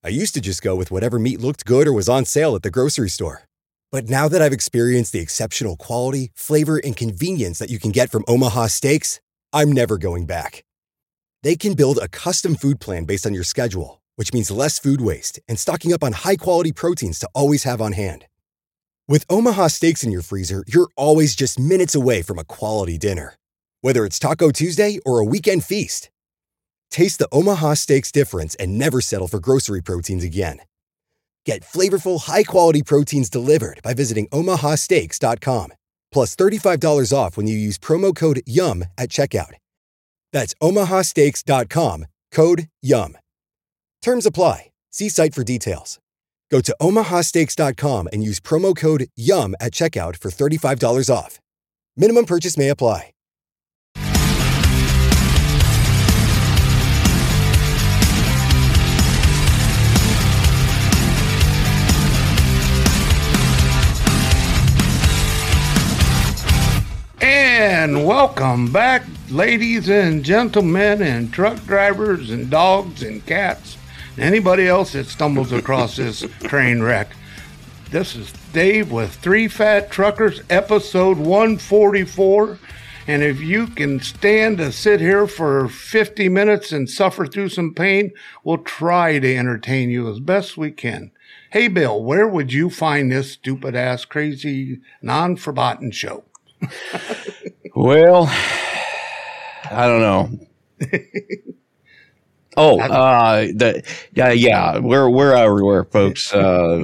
I used to just go with whatever meat looked good or was on sale at the grocery store. But now that I've experienced the exceptional quality, flavor, and convenience that you can get from Omaha Steaks, I'm never going back. They can build a custom food plan based on your schedule, which means less food waste and stocking up on high-quality proteins to always have on hand. With Omaha Steaks in your freezer, you're always just minutes away from a quality dinner. Whether it's Taco Tuesday or a weekend feast. Taste the Omaha Steaks difference and never settle for grocery proteins again. Get flavorful, high-quality proteins delivered by visiting omahasteaks.com. Plus $35 off when you use promo code YUM at checkout. That's omahasteaks.com, code YUM. Terms apply. See site for details. Go to omahasteaks.com and use promo code YUM at checkout for $35 off. Minimum purchase may apply. And welcome back, ladies and gentlemen, and truck drivers and dogs and cats, and anybody else that stumbles across this train wreck. This is Dave with Three Fat Truckers, episode 144. And if you can stand to sit here for 50 minutes and suffer through some pain, we'll try to entertain you as best we can. Hey, Bill, where would you find this stupid-ass, crazy, non-forgotten show? Well, I don't know. We're everywhere, folks.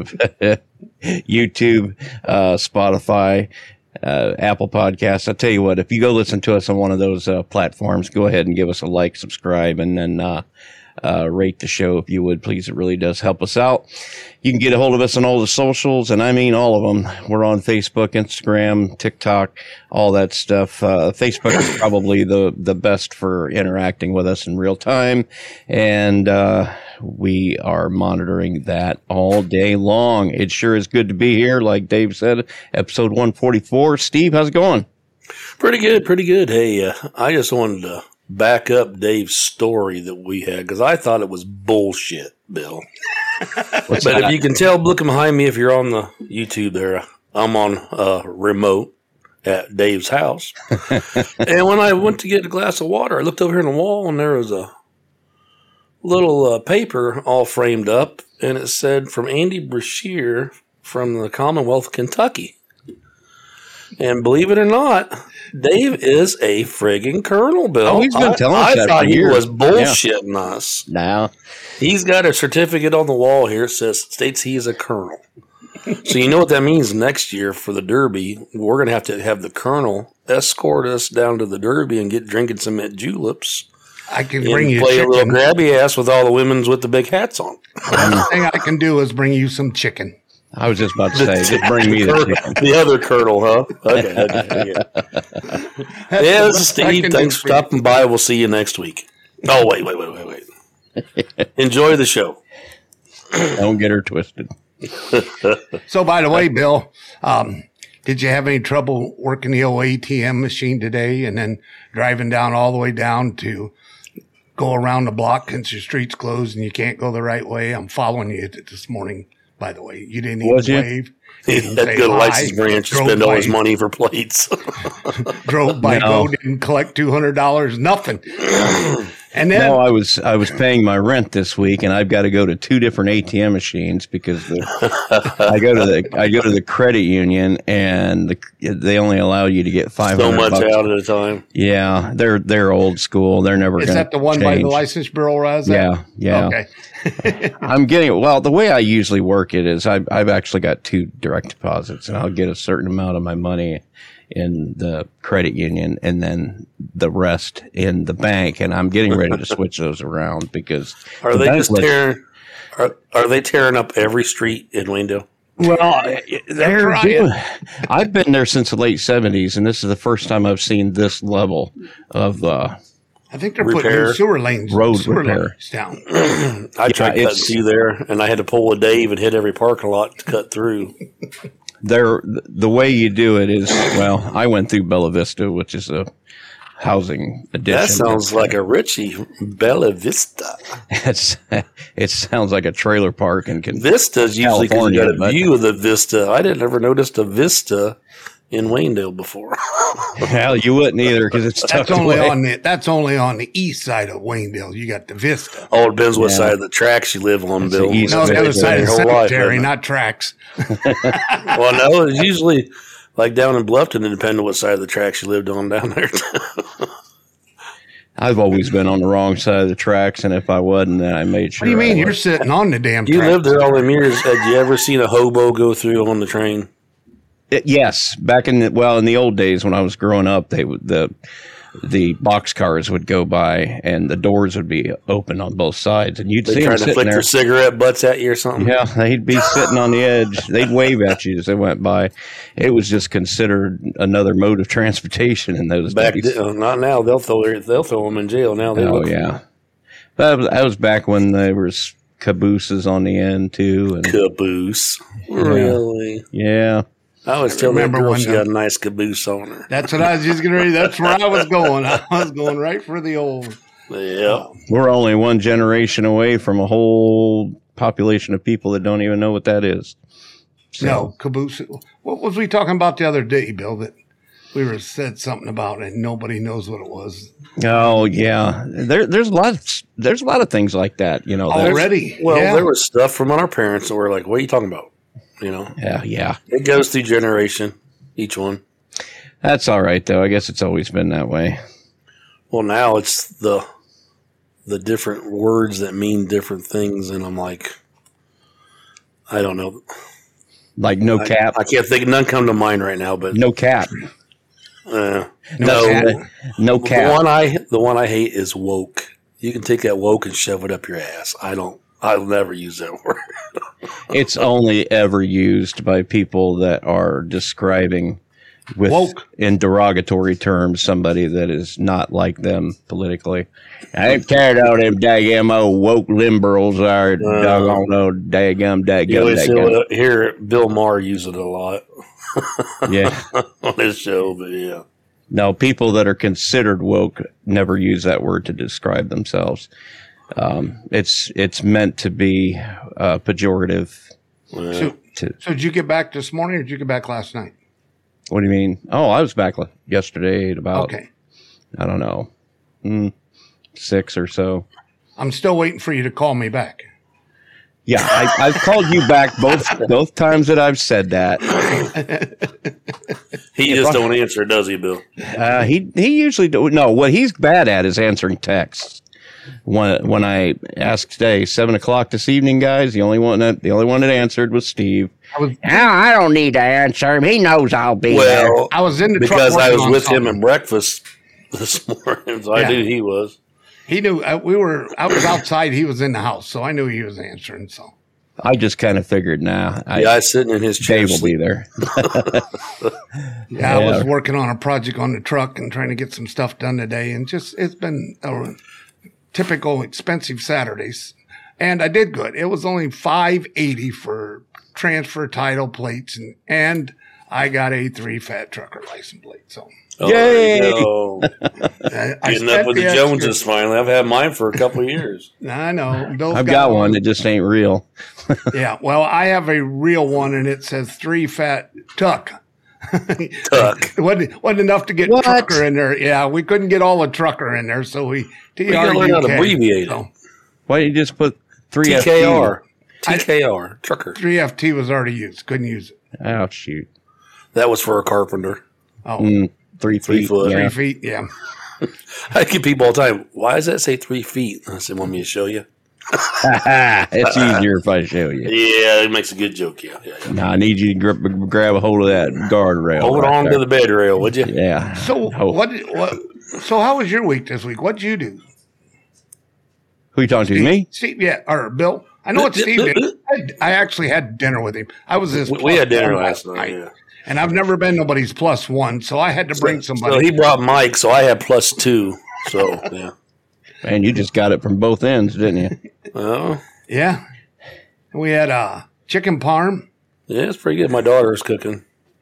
YouTube, Spotify, Apple Podcasts. I'll tell you what, if you go listen to us on one of those platforms, go ahead and give us a like, subscribe, and then rate the show if you would, please. It really does help us out. You can get a hold of us on all the socials, and I mean all of them. We're on Facebook, Instagram, TikTok, all that stuff. Facebook is probably the best for interacting with us in real time, and we are monitoring that all day long. It sure is good to be here, like Dave said, episode 144. Steve, how's it going? Pretty good. Hey, I just wanted to back up Dave's story that we had, because I thought it was bullshit, Bill. But if you can tell, looking behind me, if you're on the YouTube there, I'm on remote at Dave's house. And when I went to get a glass of water, I looked over here on the wall, and there was a little paper all framed up, and it said, from Andy Brashear from the Commonwealth of Kentucky. And believe it or not, Dave is a friggin' colonel, Bill. Oh, he's been telling us that I thought for he years. was bullshitting us. Now he's got a certificate on the wall here that states he is a colonel. So you know what that means next year for the Derby. We're going to have the colonel escort us down to the Derby and get drinking some juleps. I can bring you play chicken. a little grabby ass with all the women's with the big hats on. The only thing I can do is bring you some chicken. I was just about to say, just bring me the chicken. The other colonel, huh? Okay. Yeah, this is Steve. Thanks for stopping by. We'll see you next week. Oh, wait. Enjoy the show. Don't get her twisted. So, by the way, Bill, did you have any trouble working the old ATM machine today and then driving down all the way down to go around the block since your street's closed and you can't go the right way? I'm following you this morning, by the way. You didn't even wave. He had to go to license branch to spend all his money for plates. Drove by, go, didn't collect $200, nothing. And then I was paying my rent this week, and I've got to go to two different ATM machines because I go to the credit union, and they only allow you to get $500 so much out at a time. Yeah, they're old school. They're never going to. Is that the one by the license bureau? Yeah. Okay. I'm getting it. Well, the way I usually work it is I've actually got two direct deposits, and I'll get a certain amount of my money in the credit union and then the rest in the bank, and I'm getting ready to switch those around because are they tearing up every street in Waynedale? Well, I've been there since the late 70s, and this is the first time I've seen this level of I think they're putting new sewer lanes down. I tried cutting through there, and I had to pull a Dave and hit every parking lot to cut through. The way you do it is, well, I went through Bella Vista, which is a housing addition. That sounds like a Richie Bella Vista. It sounds like a trailer park in Vista's usually because you got a view of the vista. I didn't ever notice a vista in Waynedale before. Hell, you wouldn't either because it's that's only on the east side of Waynedale. You got the vista. Oh, it depends what side of the tracks you live on, Bill. No, the other side of the cemetery, not tracks. Well, no, it's usually like down in Bluffton, it depends on what side of the tracks you lived on down there. I've always been on the wrong side of the tracks, and if I wasn't, then I made sure. What do you mean? You're sitting on the damn You tracks. lived there all them years. Had you ever seen a hobo go through on the train? Yes, back in the old days when I was growing up, the boxcars would go by and the doors would be open on both sides, and you'd see them trying to sitting flick there. their cigarette butts at you or something. Yeah, they'd be sitting on the edge. They'd wave at you as they went by. It was just considered another mode of transportation in those days. Not now. They'll throw them in jail now. Yeah, that was back when there was cabooses on the end too. And, caboose, really? Yeah. I always tell that girl she got a nice caboose on her. That's what I was just going to read. That's where I was going. I was going right for the old. Yeah. We're only one generation away from a whole population of people that don't even know what that is. So. No, caboose. What was we talking about the other day, Bill, that we said something about and nobody knows what it was? Oh, yeah. There's a lot of things like that, Already. There was stuff from our parents that were like, what are you talking about? Yeah. It goes through generation, each one. That's all right, though. I guess it's always been that way. Well, now it's the different words that mean different things, and I'm like, I don't know. Like no cap. I can't think. None come to mind right now, but no cap. No cap. The one I hate is woke. You can take that woke and shove it up your ass. I'll never use that word. It's only ever used by people that are describing woke in derogatory terms somebody that is not like them politically. I ain't cared all them daggum old woke liberals are doggone old daggum. Hear Bill Maher use it a lot. Yeah. On his show, but yeah. No, people that are considered woke never use that word to describe themselves. It's meant to be pejorative. So did you get back this morning or did you get back last night? What do you mean? Oh, I was back yesterday at about, I don't know, 6 or so. I'm still waiting for you to call me back. Yeah, I've called you back both times that I've said that. He just don't answer, does he, Bill? He usually do. No, what he's bad at is answering texts. When I asked today, 7:00 this evening, guys, the only one that answered was Steve. I don't need to answer him. He knows I'll be there. I was in the truck because I was with him at breakfast this morning, so I knew he was. He knew I was outside. He was in the house, so I knew he was answering. So I just kind of figured, I was sitting in his chair. Dave will be there. I was working on a project on the truck and trying to get some stuff done today, and it's been a typical expensive Saturdays, and I did good. It was only $580 for transfer title plates, and I got a 3 fat trucker license plate. So. Yay! Getting up with the Joneses finally. I've had mine for a couple of years. I know. I've got one. It just ain't real. Yeah. Well, I have a real one, and it says 3 fat tuck. Tuck. It wasn't enough to get trucker in there. Yeah, we couldn't get all the trucker in there, so we gotta learn how to abbreviate it. Why don't you just put 3FT? TKR. Trucker. 3FT was already used. Couldn't use it. Oh, shoot. That was for a carpenter. Oh. 3 feet. 3 feet, yeah. I get people all the time, why does that say 3 feet? I said, want me to show you? It's easier if I show you. Yeah, it makes a good joke, yeah. Now I need you to grab a hold of that guardrail. Hold on to the bed rail, would you? Yeah. So So how was your week this week? What'd you do? Who you talking to? Me? Steve, yeah, or Bill. I know what Steve did. I actually had dinner with him. I was his. We had dinner last night. Yeah. And I've never been nobody's +1, so I had to bring somebody. So he brought Mike, so I had +2. So, yeah. Man, you just got it from both ends, didn't you? Oh. Yeah. We had chicken parm. Yeah, it's pretty good. My daughter was cooking.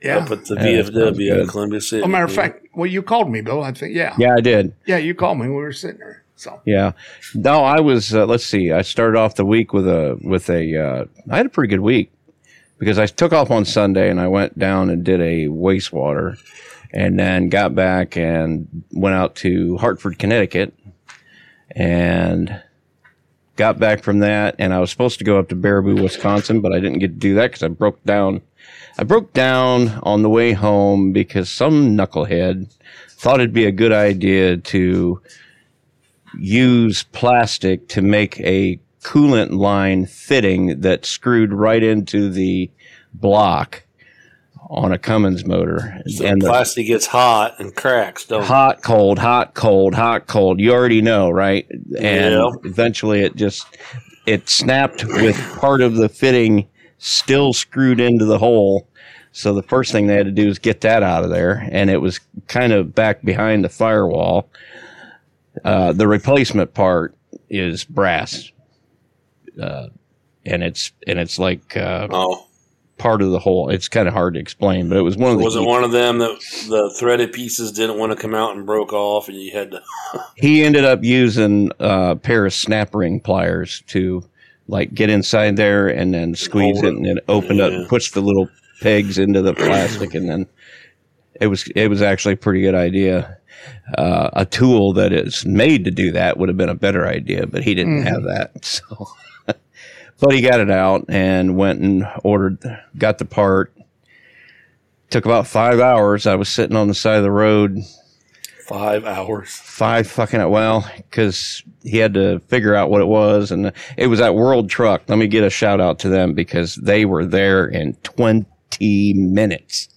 Yeah. Up at the VFW in Columbia City. As a matter of fact, well, you called me, Bill. I think, yeah. Yeah, I did. Yeah, you called me when we were sitting there. So Yeah. No, I was, let's see, I started off the week with I had a pretty good week because I took off on Sunday and I went down and did a wastewater and then got back and went out to Hartford, Connecticut and got back from that. And I was supposed to go up to Baraboo, Wisconsin, but I didn't get to do that because I broke down on the way home because some knucklehead thought it'd be a good idea to use plastic to make a coolant line fitting that screwed right into the block on a Cummins motor. So and the plastic gets hot and cracks, don't it? Hot, cold, hot, cold, hot, cold. You already know, right? And eventually it snapped with part of the fitting still screwed into the hole. So the first thing they had to do is get that out of there. And it was kind of back behind the firewall. The replacement part is brass. And it's like part of the whole. It's kind of hard to explain, but it was one of the. Was it one of them that the threaded pieces didn't want to come out and broke off, and you had to? He ended up using a pair of snap ring pliers to like get inside there and then squeeze it, and then opened up, push the little pegs into the plastic, and then it was actually a pretty good idea. A tool that is made to do that would have been a better idea, but he didn't have that. So, but he got it out and went and got the part. Took about 5 hours. I was sitting on the side of the road. 5 hours. Because he had to figure out what it was, and it was at World Truck. Let me get a shout out to them because they were there in 20 minutes.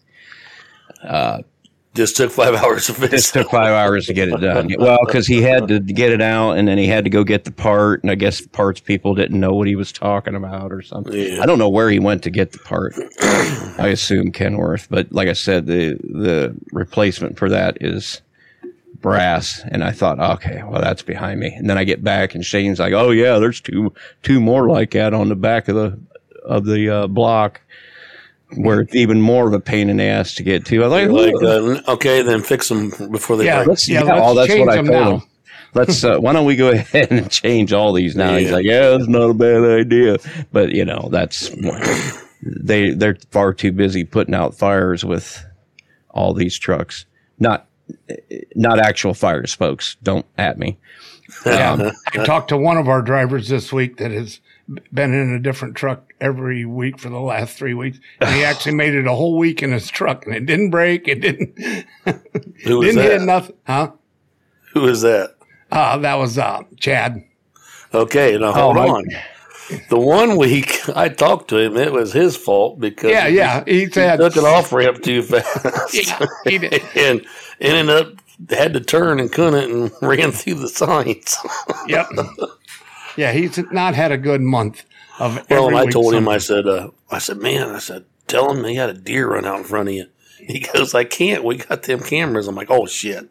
Just took 5 hours to finish. Just took 5 hours to get it done. Well, because he had to get it out, and then he had to go get the part, and I guess parts people didn't know what he was talking about or something. Yeah. I don't know where he went to get the part. I assume Kenworth, but like I said, the replacement for that is brass, and I thought, okay, well, that's behind me. And then I get back, and Shane's like, oh yeah, there's two more like that on the back of the block. Where it's even more of a pain in the ass to get to. I like, okay, then fix them before they break. That's what I told him. Let's. Why don't we go ahead and change all these now? Yeah. He's like, yeah, that's not a bad idea. But that's they're far too busy putting out fires with all these trucks. Not actual fires, folks. Don't at me. I talked to one of our drivers this week that has been in a different truck every week for the last 3 weeks. And he actually made it a whole week in his truck, and it didn't break. It didn't. Who was didn't that? Hit nothing. Huh? Who was that? That was Chad. Okay, now hold on. The 1 week I talked to him, it was his fault because he said took an off ramp too fast. he did. And ended up had to turn and couldn't and ran through the signs. Yep. Yeah, he's not had a good month of every Well, and I week told him, something. I said, man, tell him they got a deer run out in front of you. He goes, I can't. We got them cameras. I'm like, oh, shit.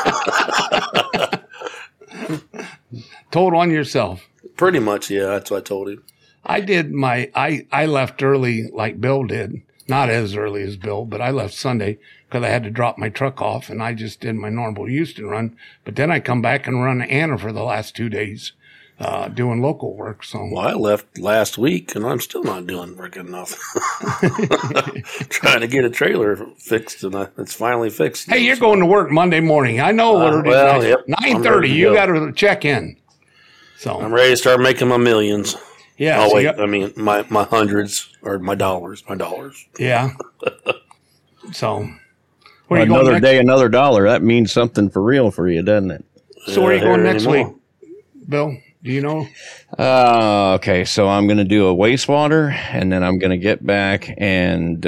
Told on yourself. Pretty much, yeah. That's what I told him. I did I left early like Bill did. Not as early as Bill, but I left Sunday because I had to drop my truck off, and I just did my normal Houston run. But then I come back and run Anna for the last 2 days. Doing local work. So I left last week and I'm still not doing freaking nothing. Trying to get a trailer fixed, and it's finally fixed. Hey, you're going to work Monday morning. I know what it is. Well, yep, 9:30. You got to check in. So I'm ready to start making my millions. Yeah. Oh wait, I mean my hundreds or my dollars. Yeah. So another day, another dollar. That means something for real for you, doesn't it? So where are you going next week, Bill? Do you know? Okay, so I'm going to do a wastewater, and then I'm going to get back and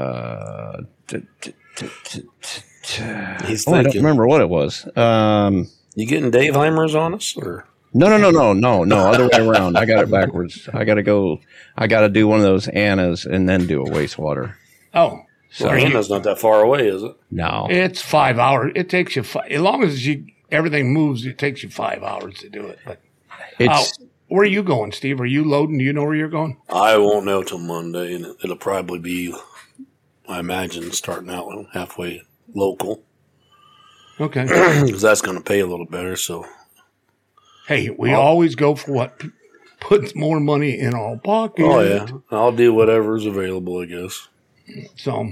He's I don't remember what it was. You getting Dave Heimers on us, or no, other way around. I got it backwards. I got to do one of those Annas and then do a wastewater. Oh, so Anna's not that far away, is it? No, it's 5 hours. It takes you as long as everything moves. It takes you 5 hours to do it, but. Where are you going, Steve? Are you loading? Do you know where you're going? I won't know till Monday, and it'll probably be I imagine, starting out halfway local. Okay. Because that's going to pay a little better. So, hey, we always go for what puts more money in our pocket. Oh, yeah. I'll do whatever's available, I guess. So,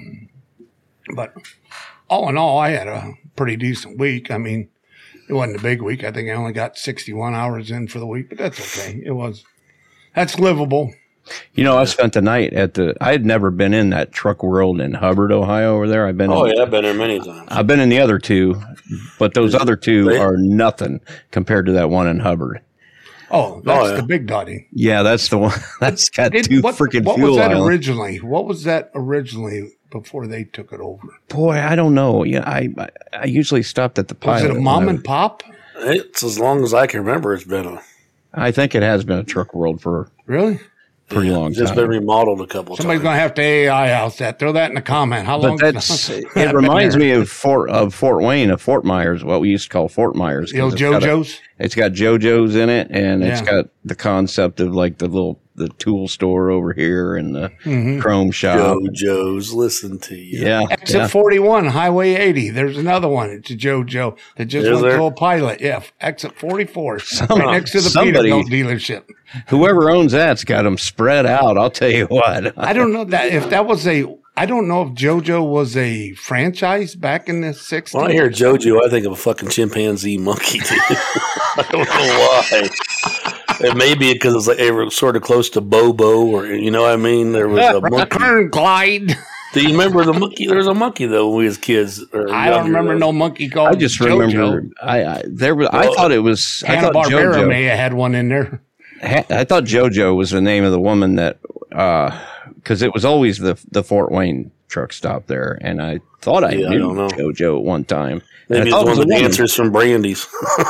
but all in all, I had a pretty decent week. I mean, it wasn't a big week. I think I only got 61 hours in for the week, but that's okay. That's livable. You know, I spent the night I had never been in that Truck World in Hubbard, Ohio over there. I've been there many times. I've been in the other two, but those other two are nothing compared to that one in Hubbard. Oh, that's the big dotty. Yeah, that's the one. That's got two freaking fuel. What was that islands. originally? What was that originally before they took it over? Boy, I don't know. Yeah, I usually stopped at the pilot. Was it a mom and pop? It's as long as I can remember. It's been I think it has been a Truck World for really pretty long time. It's been remodeled a couple Somebody's times. going to have to AI house that. Throw that in the comment. How long? But it reminds me of Fort Wayne, of Fort Myers, what we used to call Fort Myers. The old JoJo's? It's got JoJo's in it, and it's got the concept of like the tool store over here and the chrome shop. JoJo's, listen to you. Yeah. Exit 41, Highway 80. There's another one. It's a JoJo that just went to a pilot. Yeah, exit 44, right next to the Peterbilt dealership. Whoever owns that's got them spread out. I'll tell you what. I don't know if that was I don't know if JoJo was a franchise back in the 60s. When I hear JoJo, I think of a fucking chimpanzee monkey, dude. I don't know why. It may be because it's like they were sort of close to Bobo, or you know what I mean? There was a monkey. Kern Clyde. Do you remember the monkey? There was a monkey though when we was kids. I don't remember no monkey called. I just remember I thought it was Hanna-Barbera may have had one in there. I thought JoJo was the name of the woman that because it was always the Fort Wayne truck stop there, and I thought I knew JoJo at one time. Maybe it's one of the dancers from Brandy's.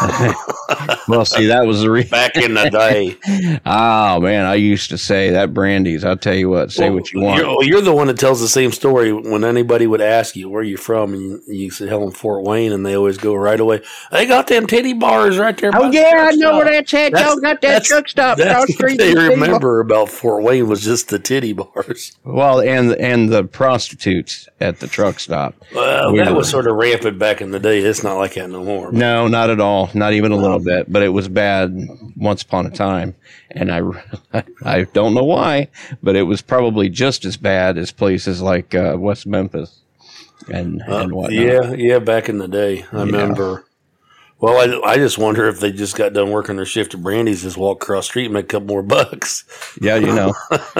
Well, see, that was the back in the day. Oh man, I used to say that Brandy's. I'll tell you what, say what you want. You're the one that tells the same story when anybody would ask you where you're from, and you say, "Hell, I'm Fort Wayne," and they always go right away. They got them titty bars right there. Oh yeah, I know where that's at. Y'all got that truck stop across the street. They remember about Fort Wayne was just the titty bars. Well, and the prostitutes at the truck stop. Well, that was sort of rampant back in the day. It's not like that no more. No, not at all. Not even a little bit. But it was bad once upon a time, and I don't know why, but it was probably just as bad as places like West Memphis and whatnot. Yeah, back in the day, I remember. Well, I just wonder if they just got done working their shift at Brandy's, just walk across the street and make a couple more bucks. Yeah, you know.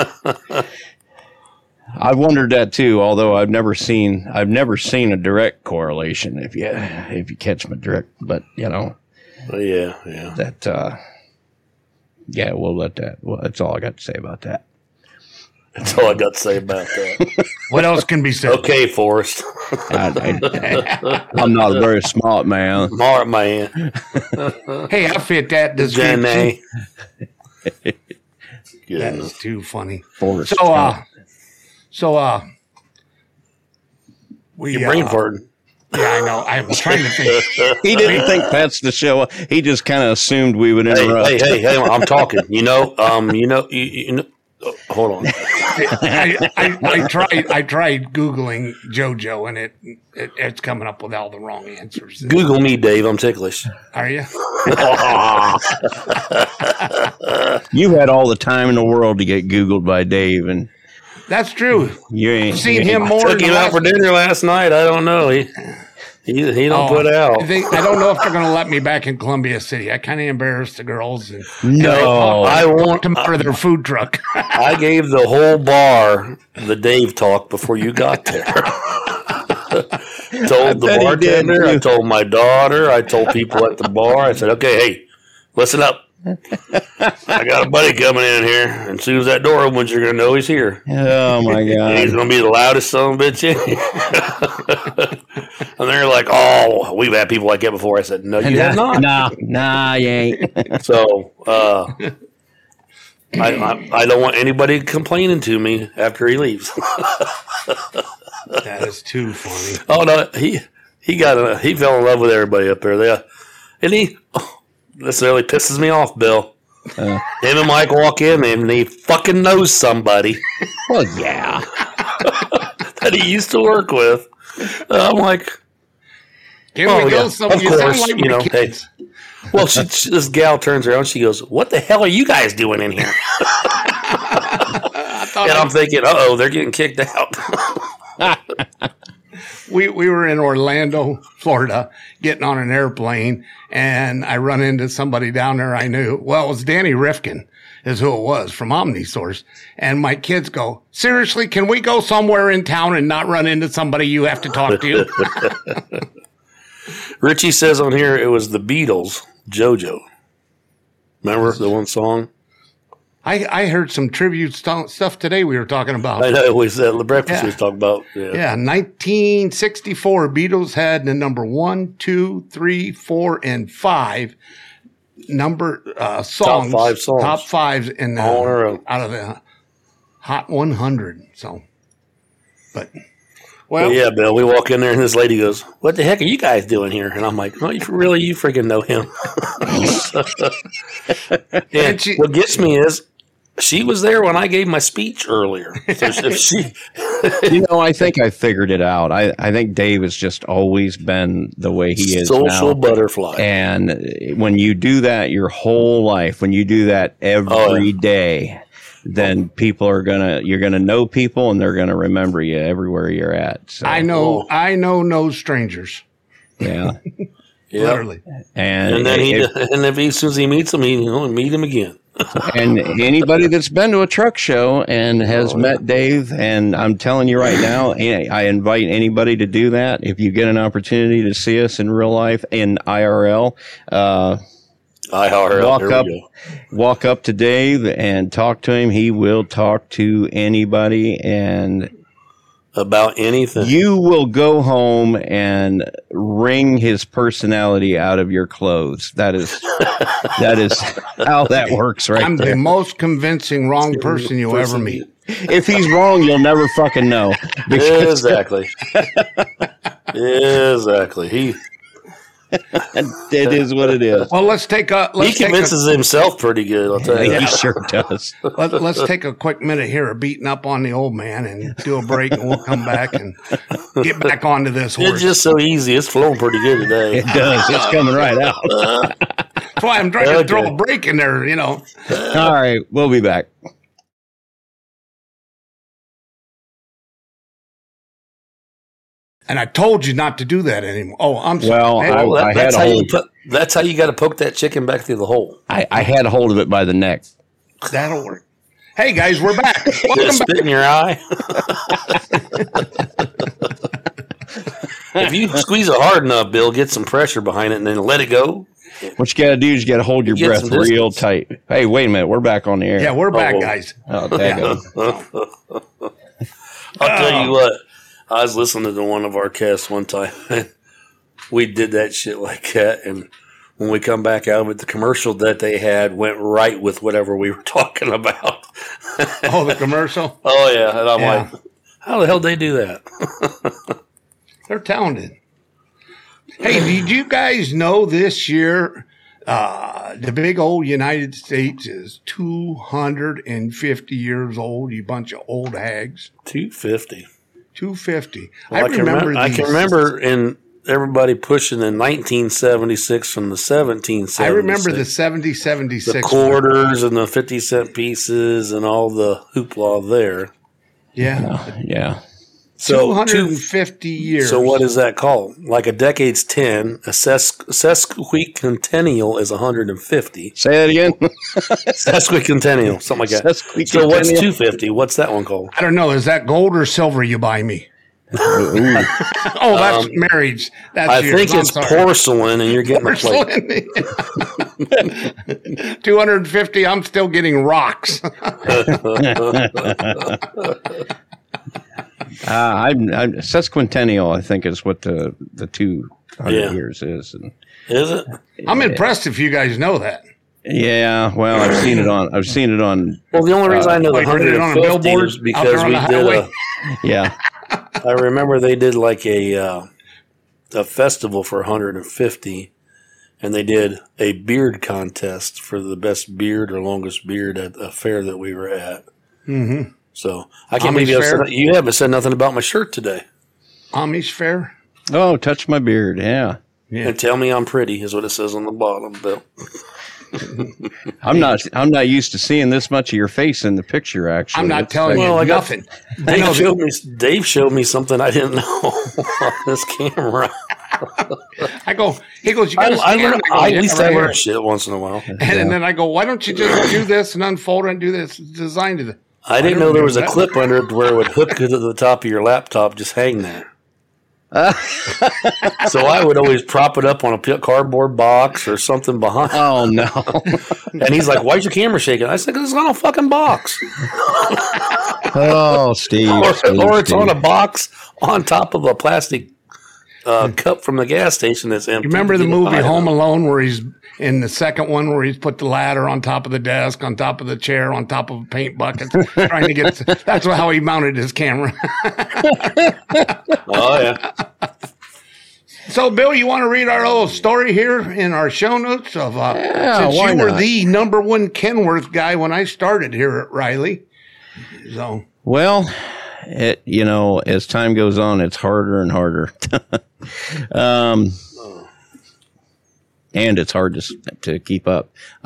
I've wondered that too, although I've never seen a direct correlation if you catch my direct, but you know. Yeah. That we'll let that. Well, that's all I got to say about that. That's all I got to say about that. What else can be said? Okay, Forrest. I'm not a very smart man. Smart man. Hey, I fit that description. That's too funny. Forrest. So, Your brain farting. Yeah, I know. I was trying to think. He didn't think that's the show. He just kind of assumed we would interrupt. Hey! I'm talking. You know. Hold on. I tried Googling JoJo, and it's coming up with all the wrong answers. Google me, Dave. I'm ticklish. Are you? You had all the time in the world to get Googled by Dave, and that's true. You ain't seen him more. Took him out for dinner last night. I don't know. He don't put out. I don't know if they're going to let me back in Columbia City. I kind of embarrassed the girls. I want them out of their food truck. I gave the whole bar the Dave talk before you got there. Told the bartender. I told my daughter. I told people at the bar. I said, "Okay, hey, listen up. I got a buddy coming in here, and as soon as that door opens, you're going to know he's here. Oh, my God. And he's going to be the loudest son of a bitch in here." And they're like, "Oh, we've had people like that before." I said, "No, you have not." Nah, you ain't. So, I don't want anybody complaining to me after he leaves. That is too funny. Oh, no, he fell in love with everybody up there. This really pisses me off, Bill. Him and Mike walk in and he fucking knows somebody. Well, yeah. That that he used to work with. I'm like, Can we go somewhere? Of course, like hey. Well, this gal turns around. She goes, "What the hell are you guys doing in here?" I'm thinking, "Uh-oh, they're getting kicked out." We were in Orlando, Florida, getting on an airplane, and I run into somebody down there I knew. Well, it was Danny Rifkin is who it was from Omnisource. And my kids go, seriously, can we go somewhere in town and not run into somebody you have to talk to? Richie says on here it was the Beatles, JoJo. Remember the one song? I heard some tribute stuff today we were talking about. I know, it was the breakfast we was talking about. Yeah, 1964, Beatles had the number 1, 2, 3, 4, and 5 songs. Top fives in out of the Hot 100. So, but... Well, yeah, Bill, we walk in there and this lady goes, "What the heck are you guys doing here?" And I'm like, "Oh, you freaking know him." And what gets me is she was there when I gave my speech earlier. So I think I figured it out. I think Dave has just always been the way he is social now. Butterfly. And when you do that your whole life, when you do that every day, then you're gonna know people and they're gonna remember you everywhere you're at. So, I know no strangers. Yeah. Literally. And then as soon as he meets them, he'll meet him again. And anybody that's been to a truck show and has met Dave, and I'm telling you right now, I invite anybody to do that. If you get an opportunity to see us in real life in IRL, walk up to Dave and talk to him. He will talk to anybody and about anything. You will go home and wring his personality out of your clothes. That is how that works, right? I'm the most convincing wrong person you'll ever meet. If he's wrong, you'll never fucking know. Exactly. Exactly. It is what it is. Well, he convinces himself pretty good, I'll tell you. He sure does. Let's take a quick minute here of beating up on the old man and do a break, and we'll come back and get back onto this horse. It's just so easy. It's flowing pretty good today. It does. It's coming right out. That's why I'm trying to throw a break in there, All right. We'll be back. And I told you not to do that anymore. Oh, I'm sorry. Well, I had a hold. That's how you got to poke that chicken back through the hole. I had a hold of it by the neck. That'll work. Hey, guys, we're back. Welcome spit in your eye. If you squeeze it hard enough, Bill, get some pressure behind it and then let it go. What you got to do is you got to hold your breath real tight. Hey, wait a minute. We're back on the air. Yeah, we're back, guys. Oh, I'll tell you what. I was listening to one of our casts one time, and we did that shit like that. And when we come back out of it, the commercial that they had went right with whatever we were talking about. Oh, the commercial? Oh, yeah. And I'm like, how the hell did they do that? They're talented. Hey, did you guys know this year the big old United States is 250 years old, you bunch of old hags? 250. 250. Well, I can remember in everybody pushing in 1976 from the 1776. I remember the 70-76. The quarters and the 50-cent pieces and all the hoopla there. Yeah. Yeah. So 250 years. So what is that called? Like a decade's 10, a sesquicentennial is 150. Say that again. Sesquicentennial, something like that. So what's 250? What's that one called? I don't know. Is that gold or silver you buy me? Oh, that's marriage. That's I think it's porcelain, and you're getting porcelain. A plate. 250. I'm still getting rocks. I'm sesquicentennial, I think, is what the 200 years is. And, is it? I'm impressed if you guys know that. Yeah, well, I've seen it on. Well, the only reason I know the 150 is because we did. Yeah, I remember they did like a festival for 150, and they did a beard contest for the best beard or longest beard at a fair that we were at. Mm-hmm. So I can't believe you haven't said nothing about my shirt today. Amish fair. Oh, touch my beard. Yeah. And tell me I'm pretty is what it says on the bottom, Bill. I'm not used to seeing this much of your face in the picture. Actually, I'm not telling you nothing. Dave showed me something I didn't know on this camera. He goes, you got I at least I learn shit once in a while. And then I go, why don't you just do this and unfold it and do this? It's designed to. I didn't know there was a clip under it where it would hook to the top of your laptop, just hang there. So I would always prop it up on a cardboard box or something behind. Oh no! And he's like, "Why's your camera shaking?" I said, "Because it's on a fucking box." Oh, Steve, or it's on a box on top of a plastic cup from the gas station that's empty. You remember the movie Home Alone where he's in the second one where he's put the ladder on top of the desk, on top of the chair, on top of a paint bucket, trying to get. That's how he mounted his camera. Oh yeah. So, Bill, you want to read our little story here in our show notes of since you were the number one Kenworth guy when I started here at Riley. So, well, as time goes on, it's harder and harder. And it's hard to keep up.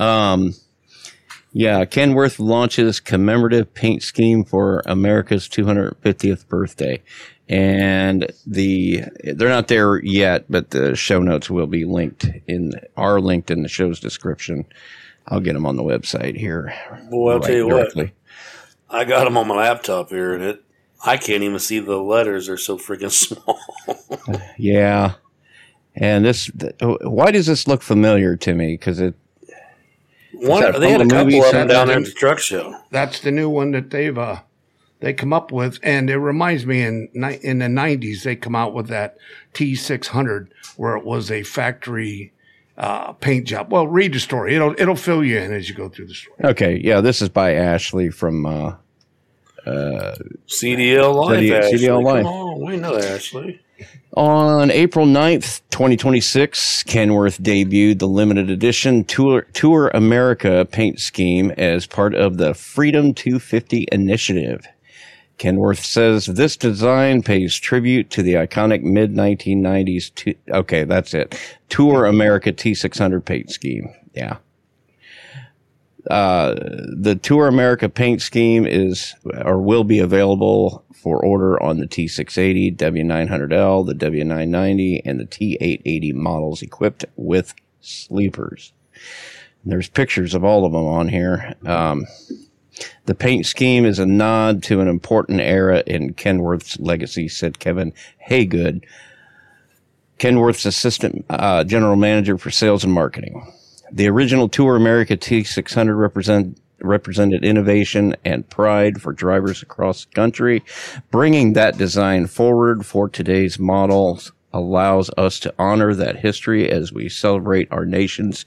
Kenworth launches commemorative paint scheme for America's 250th birthday. And they're not there yet, but the show notes will be linked in the show's description. I'll get them on the website here. Well, I'll tell you what, I got them on my laptop here, and I can't even see the letters. They're so freaking small. Yeah. And why does this look familiar to me? Because they had a couple of them down there at the truck show. That's the new one that they come up with, and it reminds me in the 90s they come out with that T600 where it was a factory paint job. Well, read the story; it'll fill you in as you go through the story. Okay, yeah, this is by Ashley from CDL Life. CDL Life. Come on, we know Ashley. On April 9th, 2026, Kenworth debuted the limited edition Tour America paint scheme as part of the Freedom 250 initiative. Kenworth says this design pays tribute to the iconic mid-1990s okay, that's it. Tour America T600 paint scheme. Yeah. The Tour America paint scheme will be available for order on the T680, W900L, the W990, and the T880 models equipped with sleepers. And there's pictures of all of them on here. The paint scheme is a nod to an important era in Kenworth's legacy, said Kevin Haygood, Kenworth's assistant general manager for sales and marketing. The original Tour America T600 represented innovation and pride for drivers across the country. Bringing that design forward for today's models allows us to honor that history as we celebrate our nation's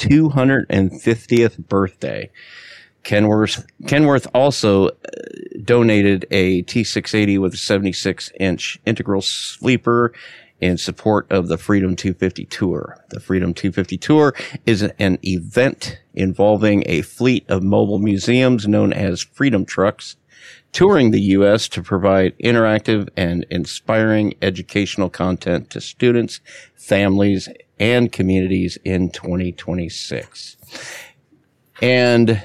250th birthday. Kenworth also donated a T680 with a 76-inch integral sleeper in support of the Freedom 250 Tour. The Freedom 250 Tour is an event involving a fleet of mobile museums known as Freedom Trucks, touring the U.S. to provide interactive and inspiring educational content to students, families, and communities in 2026. And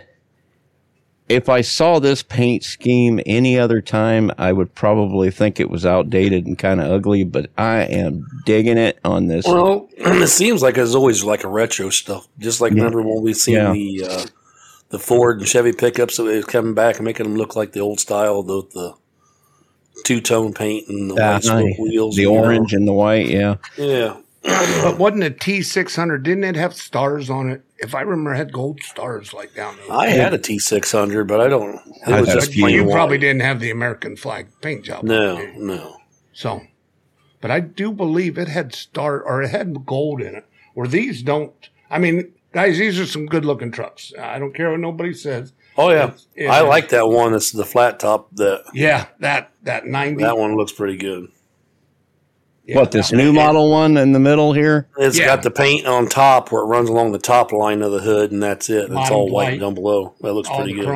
if I saw this paint scheme any other time, I would probably think it was outdated and kind of ugly, but I am digging it on this. Well, it seems like it's always like a retro stuff. Just like remember when we seen the Ford and Chevy pickups that was coming back and making them look like the old style, the two-tone paint and the white spoke wheels. The orange and the white, yeah. Yeah. But wasn't a T600, didn't it have stars on it? If I remember, it had gold stars like down there. I had a T600, but I don't. It was just you probably didn't have the American flag paint job. No. So, but I do believe it had it had gold in it. Or these don't. I mean, guys, these are some good looking trucks. I don't care what nobody says. Oh yeah, I like that one. That's the flat top. That 90. That one looks pretty good. Yeah, this new model one in the middle here? It's got the paint on top where it runs along the top line of the hood, and that's it. It's all white down below. That looks pretty good. Chrome.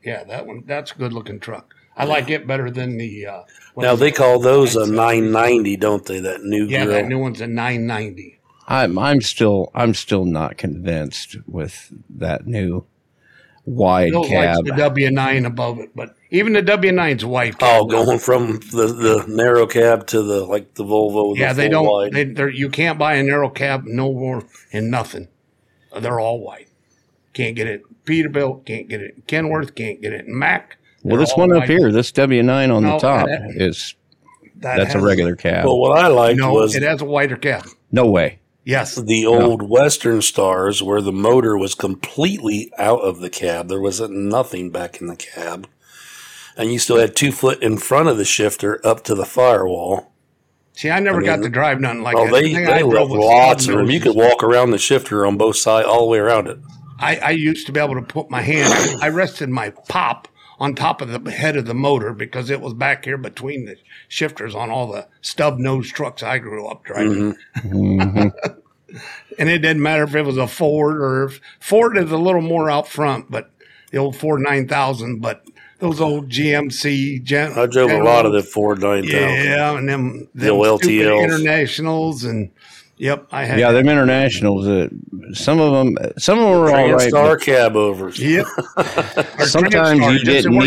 Yeah, that one. That's a good looking truck. I like it better than the. Now they call those a 990, don't they? That new Yeah, grill. that new one's a 990. I'm still not convinced with that new wide Bill cab. likes the W9 above it, but even the W9's wide cab. Oh, going from the narrow cab to the Volvo. With Yeah, the they full don't. wide. You can't buy a narrow cab no more in nothing. They're all wide. Can't get it. Peterbilt can't get it. Kenworth can't get it. Mack. Well, this one up here, this W9 on the top that's a regular cab. Well, what I liked was it has a wider cab. No way. Yes, the old Western Stars where the motor was completely out of the cab. There was nothing back in the cab, and you still had 2 foot in front of the shifter up to the firewall. See, I never got to drive nothing like that. Oh, they left lots of room. You could walk around the shifter on both sides, all the way around it. I used to be able to put my hand. I rested my pop on top of the head of the motor because it was back here between the shifters on all the stub nose trucks I grew up driving. Mm-hmm. And it didn't matter if it was a Ford or if Ford is a little more out front, but the old Ford 9000, but those old GMC. I drove a lot of the Ford 9000. Yeah, and them LTLs. Internationals and yep, I had. Yeah, them Internationals. Some of them were all right. Star cab overs. Yep. Sometimes you didn't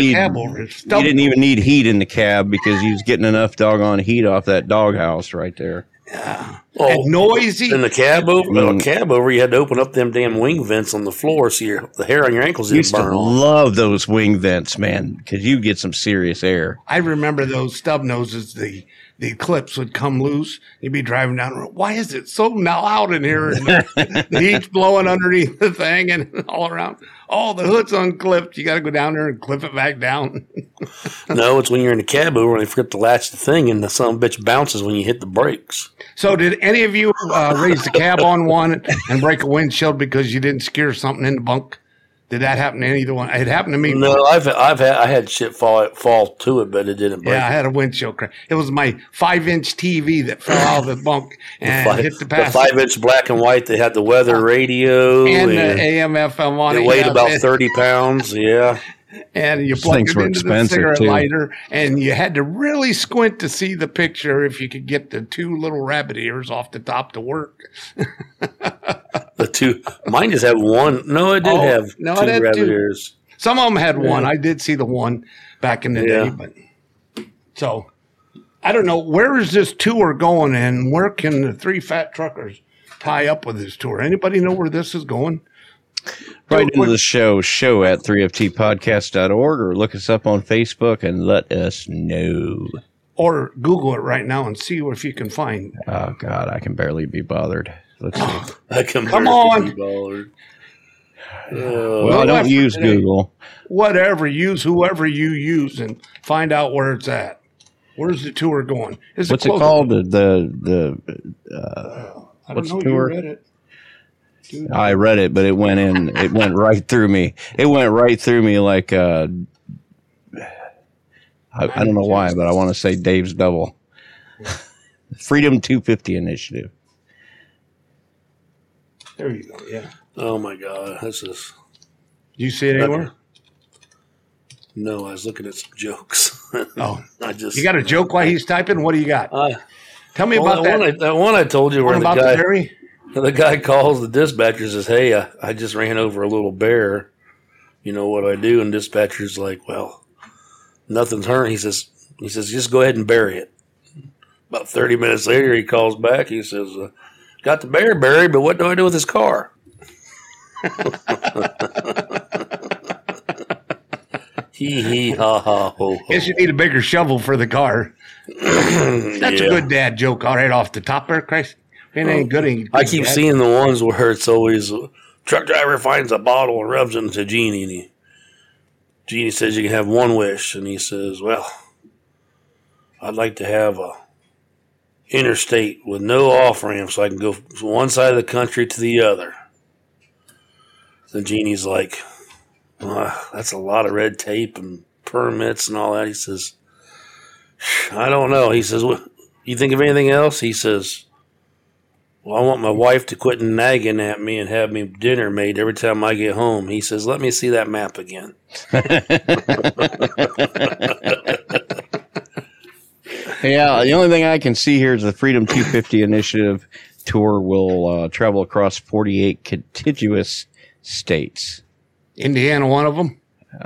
even need heat in the cab because you was getting enough doggone heat off that doghouse right there. Yeah. And noisy. In the cab over, you had to open up them damn wing vents on the floor so the hair on your ankles didn't used burn to off. love those wing vents, man, because you get some serious air. I remember those stub noses. The clips would come loose. You'd be driving down the road. Why is it so loud in here? And the heat's blowing underneath the thing and all around. Oh, the hood's unclipped. You got to go down there and clip it back down. No, it's when you're in the cab over and they forget to latch the thing and the son of a bitch bounces when you hit the brakes. So did any of you raise the cab on one and break a windshield because you didn't secure something in the bunk? Did that happen to either one? It happened to me. No, I had shit fall to it, but it didn't break. Yeah, I had a windshield crack. It was my 5-inch TV that fell out of the bunk and hit the passenger. The 5-inch black and white. They had the weather radio and the AM FM on it. It weighed about 30 pounds. Yeah. And you plugged it into the cigarette lighter, and you had to really squint to see the picture if you could get the 2 little rabbit ears off the top to work. Mine just had one. No, it did have 2 rabbit ears. Some of them had one. I did see the one back in the day, but so I don't know, where is this tour going, and where can the 3 fat truckers tie up with this tour? Anybody know where this is going? Right into the show at 3ftpodcast.org, or look us up on Facebook and let us know. Or Google it right now and see if you can find. Oh, God, I can barely be bothered. Let's see. Come on. Well, I don't use Google. Whatever, use whoever you use and find out where it's at. Where's the tour going? What's it called? I don't know. You read it. Dude. I read it, but it went right through me. It went right through me like I don't know why, but I want to say Dave's Double. Freedom 250 Initiative. There you go. Yeah. Oh my God, this is. You see it anywhere? No, I was looking at some jokes. Oh, you got a joke while he's typing? What do you got? Tell me about that one I told you where the guy calls the dispatcher and says, "Hey, I just ran over a little bear. You know what I do?" And dispatcher's like, "Well, nothing's hurt." He says, "Just go ahead and bury it." About 30 minutes later, he calls back. He says, "Got the bear buried, but what do I do with his car?" Hee hee ha ha ho ho. Guess you need a bigger shovel for the car. That's a good dad joke. All right, off the top there, Christ. It ain't good. I keep seeing the ones where it's always truck driver finds a bottle and rubs it into Genie, and Genie says you can have one wish, and he says, "Well, I'd like to have a interstate with no off ramp so I can go from one side of the country to the other." The Genie's like, "That's a lot of red tape and permits and all that." He says, "I don't know." He says, "You think of anything else?" He says, Well, I want my wife to quit nagging at me and have me dinner made every time I get home. He says, let me see that map again. Yeah, the only thing I can see here is the Freedom 250 Initiative tour will travel across 48 contiguous states. Indiana, one of them.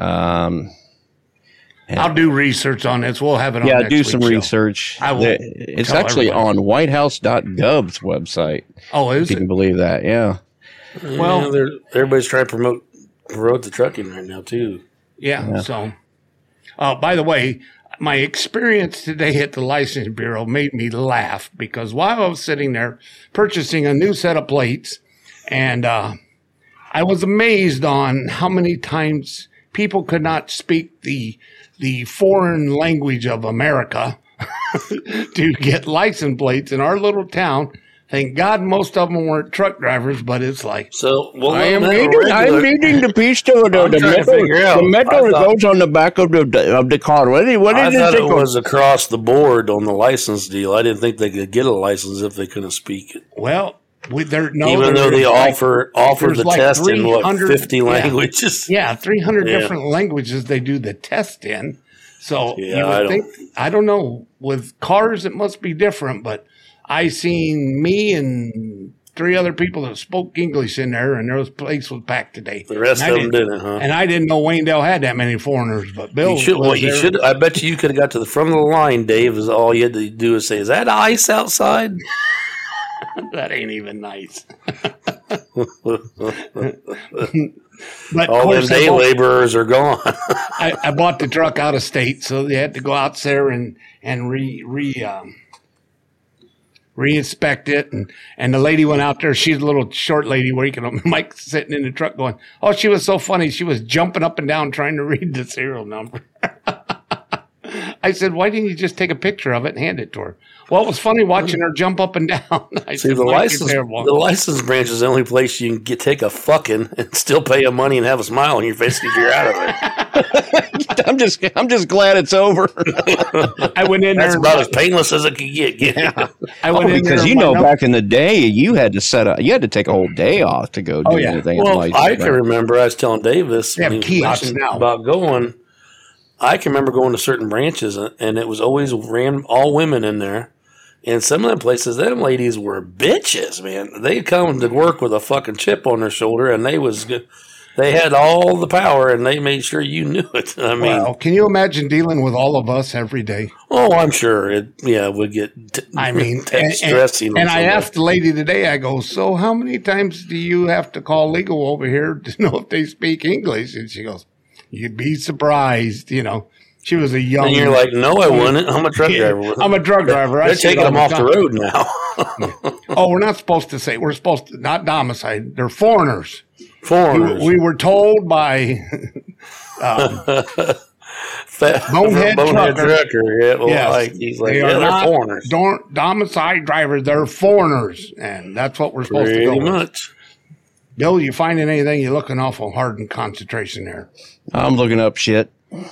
I'll do research on this. We'll have it on next do week's some show. research. I will. It's actually on whitehouse.gov's website. Oh, is if you it? can believe that, yeah. Well, everybody's trying to promote the trucking right now, too. Yeah. So, by the way, my experience today at the License Bureau made me laugh because while I was sitting there purchasing a new set of plates, and I was amazed on how many times people could not speak the foreign language of America to get license plates in our little town. Thank God most of them weren't truck drivers, but it's like, I'm reading the piece to the metal that goes on the back of the car. What I thought it was across the board on the license deal. I didn't think they could get a license if they couldn't speak it. Well, even though they offer the test in 50 languages. Yeah, 300 different languages they do the test in. So you would think, I don't know, with cars it must be different, but I seen me and 3 other people that spoke English in there, and their place was packed today. The rest of them didn't, huh? And I didn't know Wayndale had that many foreigners, but Bill. You should. I bet you could have got to the front of the line, Dave. Is all you had to do is say, "Is that ice outside?" That ain't even nice. But all them day laborers are gone. I bought the truck out of state, so they had to go out there and re-inspect it, and the lady went out there. She's a little short lady working on Mike sitting in the truck going, oh, she was so funny. She was jumping up and down trying to read the serial number. I said, why didn't you just take a picture of it and hand it to her? Well, it was funny watching her jump up and down. I said, the license branch is the only place you can take a fucking and still pay them money and have a smile on your face because you're out of it. I'm just glad it's over. I went in there. That's about as painless as it could get. Yeah. I went in because back in the day you had to take a whole day off to go do anything. Well, I can remember I was telling Davis when he was about going. I can remember going to certain branches, and it was always all women in there. And some of the places, them ladies were bitches, man. They'd come to work with a fucking chip on their shoulder, and they had all the power, and they made sure you knew it. I mean, wow. Can you imagine dealing with all of us every day? Oh, I'm sure it would get stressing. And I asked the lady today, I go, so how many times do you have to call legal over here to know if they speak English? And she goes, you'd be surprised, She was a young. And you're like, no, I wouldn't. I'm a truck driver. I'm a truck driver. They're taking them off the road now. Oh, we're not supposed to say. We're supposed to not domicile. They're foreigners. We were told by Bonehead Trucker. Yeah, well, he's like, they're foreigners. Domicile drivers. They're foreigners, and that's what we're supposed to go with. Much. Bill, you finding anything? You're looking awful hard in concentration there. I'm looking up shit.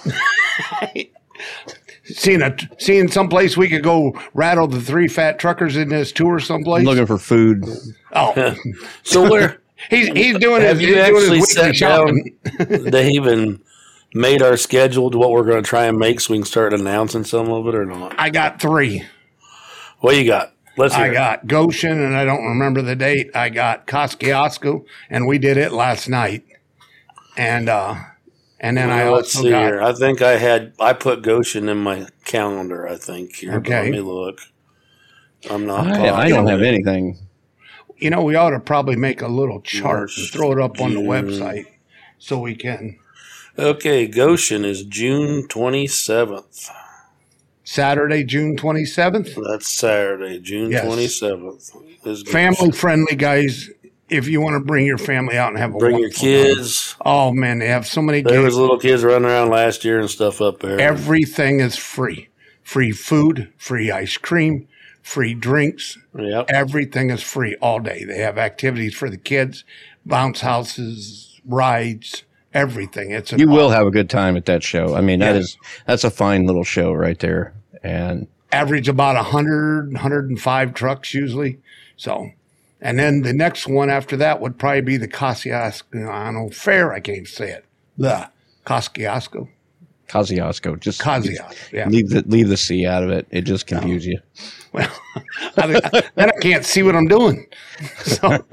Seeing someplace we could go rattle the 3 fat truckers in this tour someplace. I'm looking for food. Oh, so where he's doing have his, you he's actually doing his sat shopping. down? They even made our schedule to what we're going to try and make, so we can start announcing some of it or not. I got 3. What you got? Let's hear. I got Goshen, and I don't remember the date. I got Kosciuszko, and we did it last night. And then I also got. Here. I think I put Goshen in my calendar. I think here. Okay. Let me look. I'm not. I don't have anything. We ought to probably make a little chart and throw it up on the website so we can. Okay, Goshen is June 27th. Saturday, June 27th? That's Saturday, June 27th. Family friendly, guys. If you want to bring your family out and have a bring your kids. Time. Oh, man, they have so many There was little kids running around last year and stuff up there. Everything is free. Free food, free ice cream, free drinks. Yep. Everything is free all day. They have activities for the kids, bounce houses, rides, everything. You will have a good time at that show. I mean, that's a fine little show right there. And average about 100, 105 trucks usually. So And then the next one after that would probably be the Kosciuszko Fair. I can't even say it. The Kosciuszko. Kosciuszko. Just Kosciuszko, yeah. Leave the C out of it. It just confuses you. Well, then I can't see what I'm doing. So,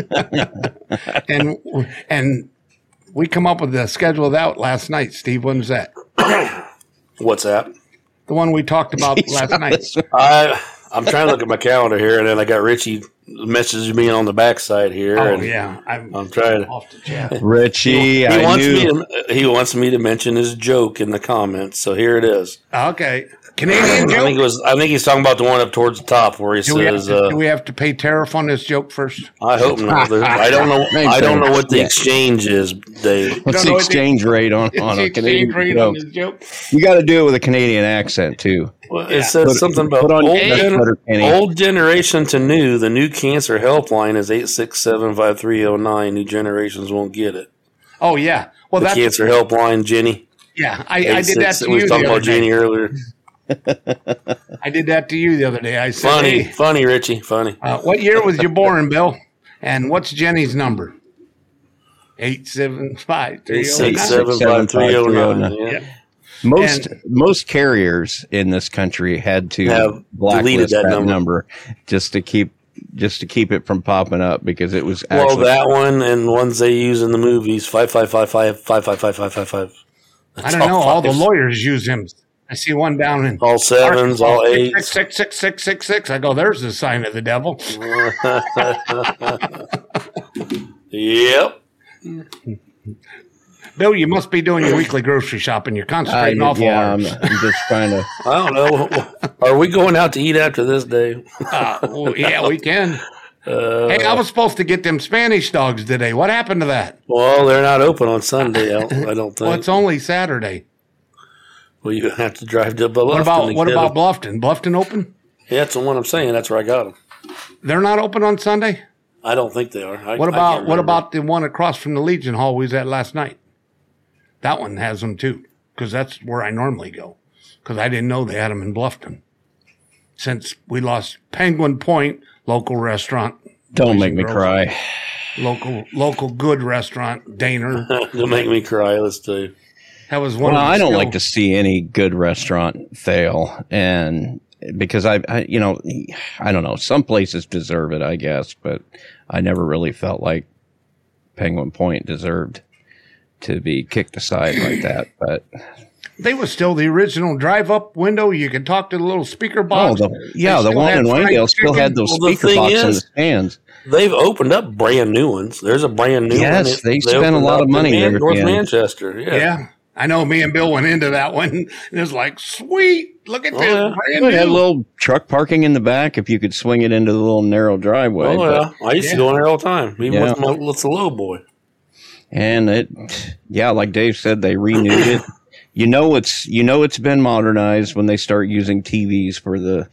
and we come up with the schedule of that last night. Steve, when was that? What's that? The one we talked about last night. I'm trying to look at my calendar here, and then I got Richie messaging me on the backside here. Oh, and yeah. I'm trying to. Off the chat. Richie, he wants me to mention his joke in the comments, so here it is. Okay. Canadian joke? I think he's talking about the one up towards the top where he says, do we have to pay tariff on this joke first? I hope not. I don't know. I don't know what the exchange is, Dave. What's the exchange rate on a Canadian joke? You got to do it with a Canadian accent too. Well, it says something about old generation to new. The new cancer helpline is 867-5309. New generations won't get it. Oh yeah, well that's cancer helpline, Jenny. Yeah, I did that to you. We were talking about Jenny earlier. I did that to you the other day. I said, funny, Richie, funny. What year was you born, Bill? And what's Jenny's number? 867-5309. Yeah. Most carriers in this country had to have blacklist that number just to keep it from popping up because it was actually that one and ones they use in the movies 555555555. I don't know. All the lawyers use him. I see one down in all sevens, all eights. 6666666. I go, there's the sign of the devil. Yep. Bill, you must be doing your weekly grocery shopping. You're concentrating awful hard. I'm just trying to. I don't know. Are we going out to eat after this, Dave? Yeah, we can. Hey, I was supposed to get them Spanish dogs today. What happened to that? Well, they're not open on Sunday, I don't think. Well, it's only Saturday. Well, you're going to have to drive to Bluffton. What about Bluffton? Bluffton open? Yeah, that's the one I'm saying. That's where I got them. They're not open on Sunday? I don't think they are. What about the one across from the Legion Hall we was at last night? That one has them too, because that's where I normally go. Because I didn't know they had them in Bluffton. Since we lost Penguin Point, local restaurant. Don't make me cry. Local good restaurant, Daner. Don't make me cry. Let's do. That was one. Well, I don't like to see any good restaurant fail, and because I don't know. Some places deserve it, I guess, but I never really felt like Penguin Point deserved to be kicked aside like that. But they was still the original drive-up window. You could talk to the little speaker box. The one in Wayndale still had those speaker boxes in the stands. They've opened up brand new ones. There's a brand new one. Yes, they spent a lot of money in North Manchester. Yeah. I know me and Bill went into that one, and it was like, sweet, look at this. Brand new. It had a little truck parking in the back if you could swing it into the little narrow driveway. Oh, yeah. I used to go in there all the time, even with the low boy. And like Dave said, they renewed it. It's been modernized when they start using TVs for the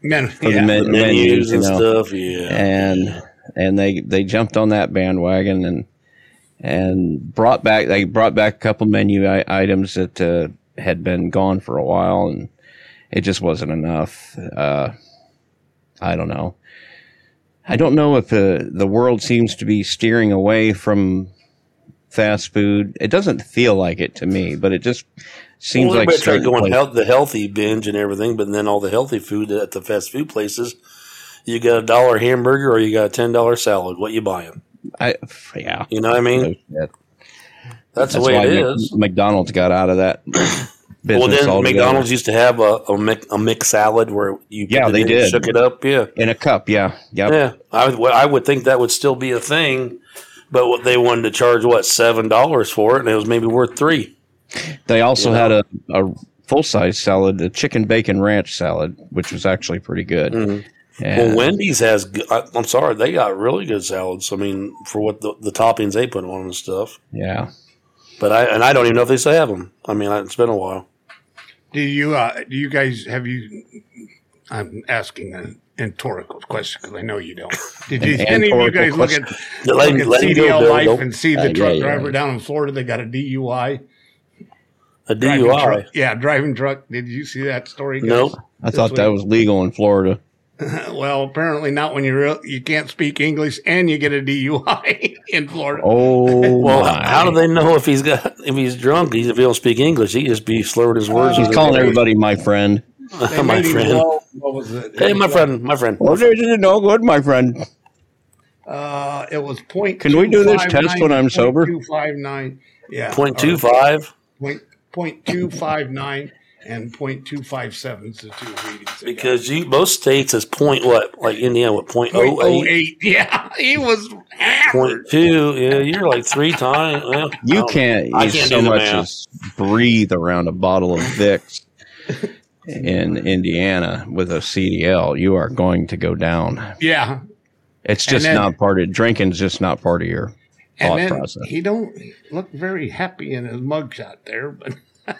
menus and stuff. Yeah, and they jumped on that bandwagon and brought back a couple menu items that had been gone for a while, and it just wasn't enough. I don't know. I don't know if the world seems to be steering away from fast food. It doesn't feel like it to me, but it just seems like tried going the healthy binge and everything, but then all the healthy food at the fast food places, you got $1 hamburger or you got a $10 salad. What you buying? You know what I mean? That's the way it is. McDonald's got out of that business. Well, then McDonald's used to have a mixed salad where you they did shook it up, in a cup, yeah. I would think that would still be a thing, but what they wanted to charge $7 for it, and it was maybe worth $3. They also had a full size salad, the chicken bacon ranch salad, which was actually pretty good. Mm-hmm. Well, Wendy's has. I'm sorry, they got really good salads. I mean, for what the toppings they put on and stuff. Yeah, but I don't even know if they still have them. I mean, it's been a while. Do you guys have you? I'm asking a rhetorical question because I know you don't. Did any of you guys look at CDL Life and see the truck driver down in Florida? They got a DUI. A DUI? Driving truck. Did you see that story, guys? Nope. I thought that was legal in Florida. Well, apparently not when you can't speak English and you get a DUI in Florida. Oh, well, how do they know if he's drunk? If he don't speak English, he just be slurring his words. He's calling everybody my friend. My friend. What was it? Hey, my friend. Well, no good, my friend. It was point. Can we do this test when I'm sober? 259. Yeah. 0.25. 0.259 and 0.257 is the two readings. Because most states is point what? Like Indiana, what, 0.08? Yeah, he was hammered. 0.2. Yeah, you're like 3 times. Well, You can't so much as breathe around a bottle of Vicks in Indiana with a CDL. You are going to go down. Yeah. It's just not part of drinking's just not part of your thought process. He don't look very happy in his mugshot there, but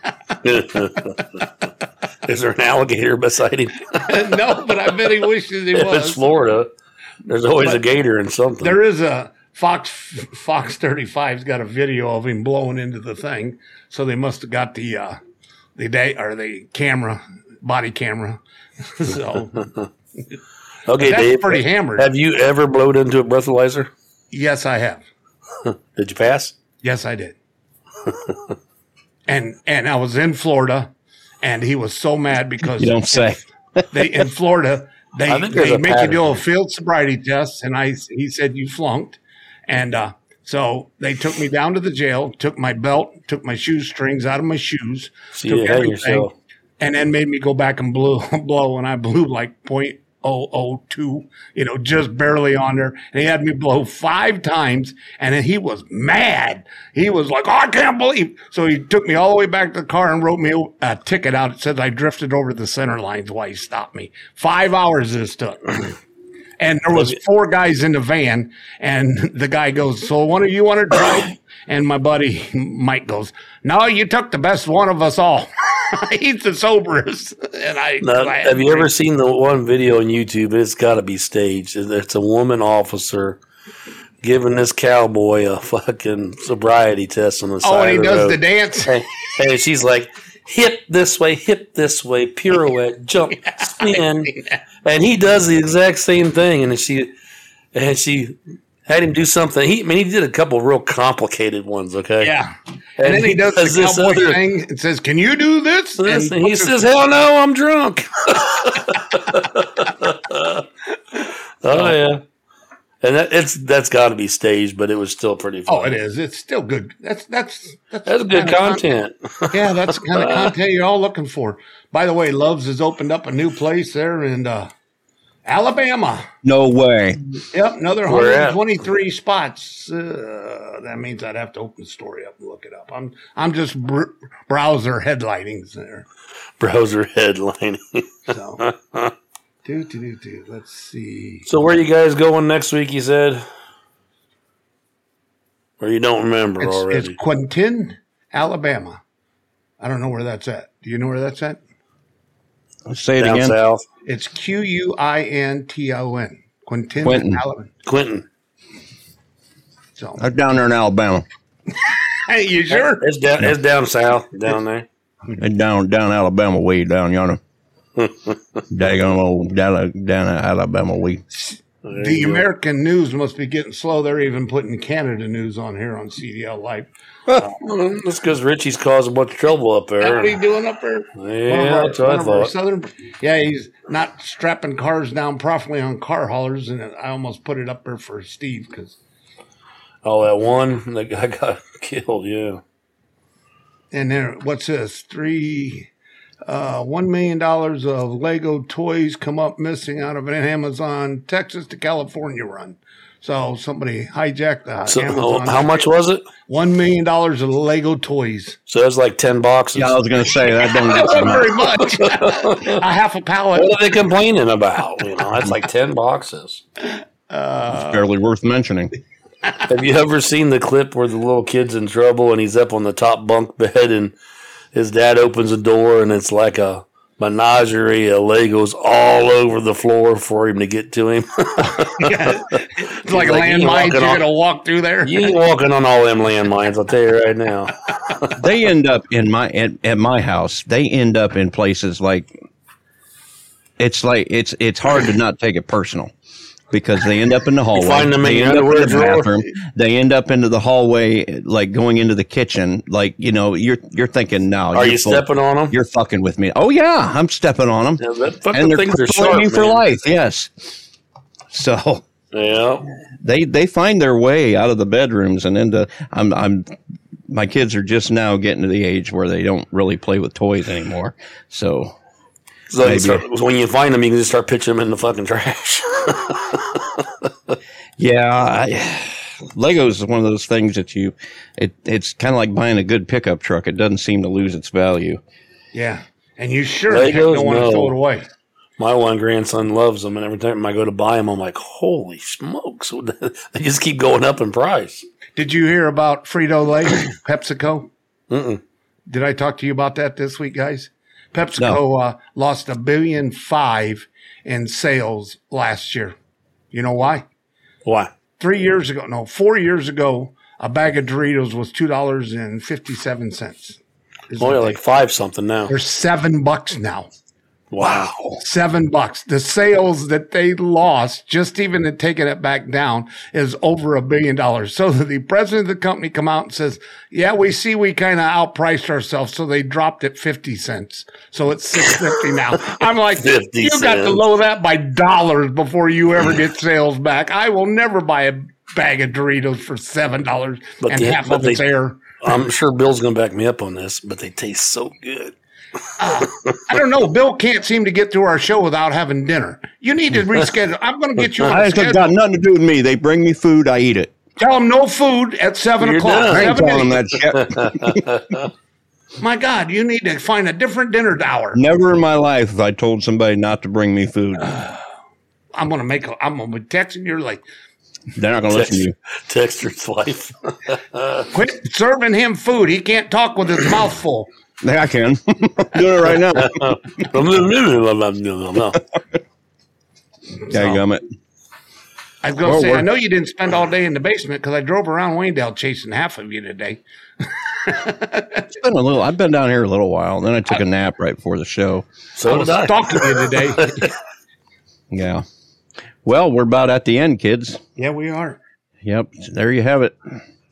is there an alligator beside him? no, but I bet he wishes he was. If it's Florida, there's always a gator in something. There is a Fox 35's got a video of him blowing into the thing, so they must have got the body camera. So okay, that's Dave, pretty hammered. Have you ever blowed into a breathalyzer? Yes, I have. Did you pass? Yes, I did. and I was in Florida, and he was so mad because You don't say. in Florida they make you do a field sobriety test, and he said you flunked, and so they took me down to the jail, took my belt, took my shoestrings out of my shoes, took everything, and then made me go back and blow, and I blew like 0.002, just barely on there. And he had me blow 5 times, and then he was mad. He was like, I can't believe. So he took me all the way back to the car and wrote me a ticket out. It says I drifted over the center lines while he stopped me. 5 hours this took. And there was 4 guys in the van, and the guy goes, so one of you want to drive? And my buddy Mike goes, no, you took the best one of us all. He's the soberest. And have you ever seen the one video on YouTube? It's got to be staged. It's a woman officer giving this cowboy a fucking sobriety test on the side of the road. Oh, and he does the dance. And she's like, hip this way, pirouette, jump, spin. And he does the exact same thing. And she had him do something. He did a couple real complicated ones, okay? Yeah. And then he does the cowboy thing and says, can you do this? And he says, hell no, I'm drunk. Oh, yeah. And that's got to be staged, but it was still pretty fun. Oh, it is. It's still good. That's good content. Yeah, that's the kind of content you're all looking for. By the way, Love's has opened up a new place there in Alabama. No way. Yep, another 123 spots. That means I'd have to open the story up and look it up. I'm just browser headlinings there. Browser headlining. So, let's see. So where are you guys going next week, you said? Or you don't remember already? It's Quinton, Alabama. I don't know where that's at. Do you know where that's at? Say it Down again. South. It's Quinton. Quinton, Alabama. Quinton. So I'm down there in Alabama. Hey, you sure? It's down south, down there. It's down Alabama way down yonder. Daggone old down Alabama way. The American news must be getting slow. They're even putting Canada news on here on CDL Live. That's because Richie's caused a bunch of trouble up there. What are you doing up there? Yeah, that's what I thought. He's not strapping cars down properly on car haulers, and I almost put it up there for Steve because. Oh, that one, that guy got killed. Yeah. And then what's this? $1 million of Lego toys come up missing out of an Amazon Texas to California run. So somebody hijacked the Amazon. How much was it? $1 million of Lego toys. So that's like 10 boxes. Yeah, I was going to say that don't get very much. A half a pallet. What are they complaining about? That's like 10 boxes. It's barely worth mentioning. Have you ever seen the clip where the little kid's in trouble and he's up on the top bunk bed and his dad opens the door and it's like a menagerie of Legos all over the floor for him to get to him? Yeah. It's like a landmine. You're going to walk through there. You ain't walking on all them landmines, I'll tell you right now. They end up at my house. They end up in places like it's like it's hard to not take it personal. Because they end up in the hallway. You find them in they your end up underwear in the bathroom. They end up into the hallway, like going into the kitchen. Like, you know, you're thinking now. Are you stepping on them? You're fucking with me. Oh yeah, I'm stepping on them. Yeah, and they're things are sharp, for life. Yes. So yeah, they find their way out of the bedrooms and into. My kids are just now getting to the age where they don't really play with toys anymore. So when you find them, you can just start pitching them in the fucking trash. Yeah, Legos is one of those things that it's kind of like buying a good pickup truck. It doesn't seem to lose its value. Yeah, and you sure don't want to throw it away. My one grandson loves them, and every time I go to buy them, I'm like, holy smokes. They just keep going up in price. Did you hear about Frito-Lay, PepsiCo? Mm-mm. Did I talk to you about that this week, guys? PepsiCo lost $1.5 billion in sales last year. You know why? Why? 4 years ago, a bag of Doritos was $2.57. Oh, yeah, like $5 something now. They're $7 now. Wow. $7. The sales that they lost, just even in taking it back down, is over $1 billion. So the president of the company come out and says, yeah, we see we kind of outpriced ourselves. So they dropped it 50 cents. So it's $6.50 now. I'm like, you got to lower that by dollars before you ever get sales back. I will never buy a bag of Doritos for $7 and half of it's air. I'm sure Bill's going to back me up on this, but they taste so good. I don't know. Bill can't seem to get through our show without having dinner. You need to reschedule. I'm going to get you on the schedule. It's got nothing to do with me. They bring me food. I eat it. Tell them no food at 7 o'clock. I ain't telling them that shit. My God, you need to find a different dinner hour. Never in my life have I told somebody not to bring me food. I'm going to be texting you like, they're not going to listen to you. Texter's wife. Quit serving him food. He can't talk with his mouth full. Yeah, I can. Do it right now. Dadgummit. I was going to say, I know you didn't spend all day in the basement because I drove around Waynedale chasing half of you today. It's been I've been down here a little while. Then I took a nap right before the show. So I was stalking you today. Yeah. Well, we're about at the end, kids. Yeah, we are. Yep. There you have it.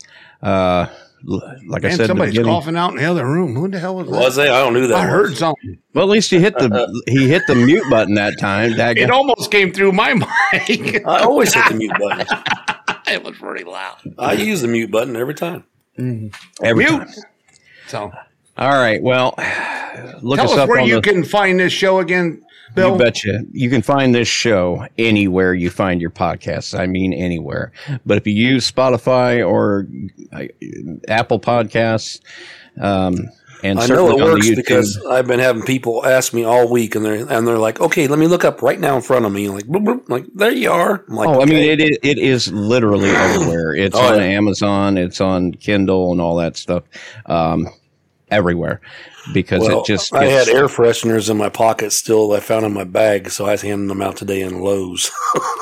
Like I said, somebody's coughing out in the other room. Who the hell was that? Was they? I don't know that. I heard something. Well, at least he hit the mute button that time. It almost came through my mic. I always hit the mute button. It was pretty loud. I use the mute button every time. Every time. So, all right. Well, look tell us us up where on you can find this show again, Bill. You betcha. You can find this show anywhere you find your podcasts. I mean, anywhere. But if you use Spotify or Apple Podcasts, and I know it works because I've been having people ask me all week, and they're like, "Okay, let me look up right now in front of me." Like, boop, boop, like there you are. I'm like, I mean, it is literally everywhere. It's on Amazon, it's on Kindle, and all that stuff, everywhere. Because it just I had air fresheners in my pocket still. I found in my bag, so I was handing them out today in Lowe's.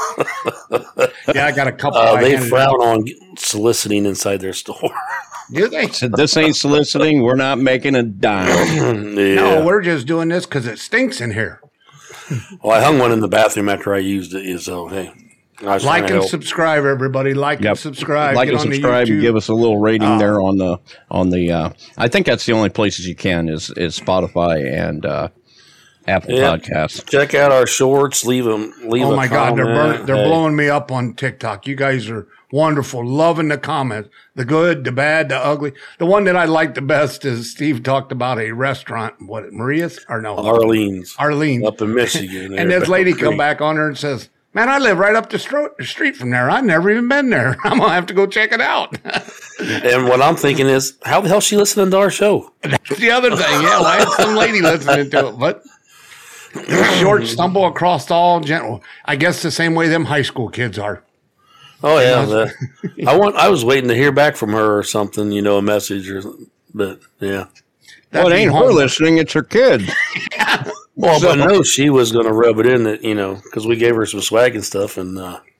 Yeah, I got a couple. They frown on soliciting inside their store. Do they? Said, this ain't soliciting. We're not making a dime. Yeah. No, we're just doing this because it stinks in here. Well, I hung one in the bathroom after I used it. So, hey. Like and subscribe, everybody. Like and subscribe. Like and subscribe and give us a little rating there on the. I think that's the only places you can is Spotify and Apple Podcasts. Check out our shorts. Leave them. Oh my God, they're blowing me up on TikTok. You guys are wonderful. Loving the comments, the good, the bad, the ugly. The one that I like the best is Steve talked about a restaurant. What, Maria's or no? Arlene's up in Michigan. And this lady come back on her and says, "Man, I live right up the street from there. I've never even been there. I'm going to have to go check it out." And what I'm thinking is, how the hell is she listening to our show? That's the other thing. Yeah, I had some lady listening to it. But short stumble across all gentle. I guess the same way them high school kids are. Oh, yeah. I was waiting to hear back from her or something, a message. But, yeah. Well, it ain't her listening. It's her kid. Well, but I know she was going to rub it in that, because we gave her some swag and stuff. And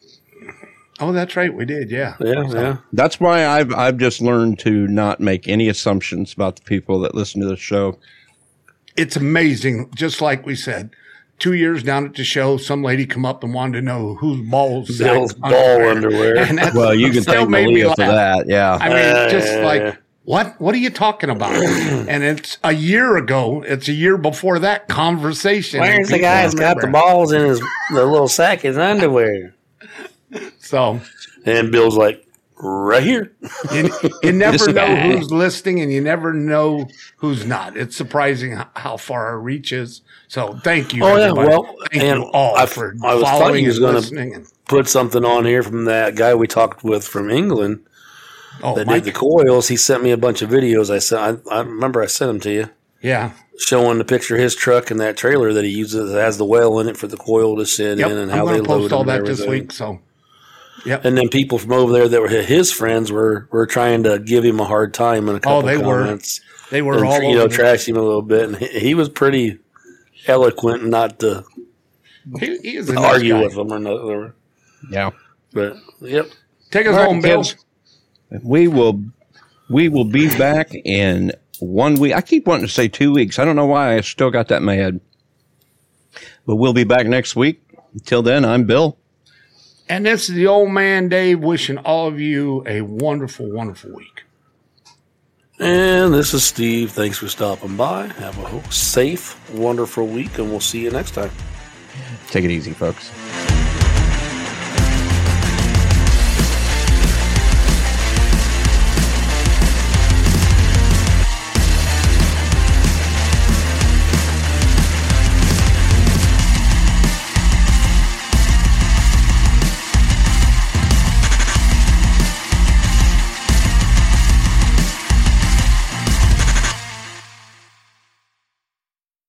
oh, that's right. We did. Yeah. Yeah. That's why I've just learned to not make any assumptions about the people that listen to the show. It's amazing. Just like we said, 2 years down at the show, some lady come up and wanted to know whose balls. Bill's ball underwear. Well, you can thank Malia for that. Yeah. I mean, just like, what are you talking about? And it's a year ago. It's a year before that conversation. Where's the guy who's got the balls in the little sack in his underwear? So. And Bill's like, right here. You never know who's listening, and you never know who's not. It's surprising how far our reach is. So thank you. Everybody. Yeah, well, thank you all for I was following and listening. Going to put something on here from that guy we talked with from England that did the coils. He sent me a bunch of videos. I remember I sent them to you. Yeah. Showing the picture of his truck and that trailer that he uses that has the well in it for the coil to sit in and how they load it. I'm going to post all that this week. So. Yep. And then people from over there that were his friends were trying to give him a hard time in a couple of comments. They were all trash him a little bit, and he was pretty eloquent not to argue with them or nothing. Yeah. But yep. Take us home, Bill. We will be back in 1 week. I keep wanting to say 2 weeks. I don't know why I still got that in my head. But we'll be back next week. Until then, I'm Bill. And this is the old man, Dave, wishing all of you a wonderful, wonderful week. And this is Steve. Thanks for stopping by. Have a safe, wonderful week, and we'll see you next time. Take it easy, folks.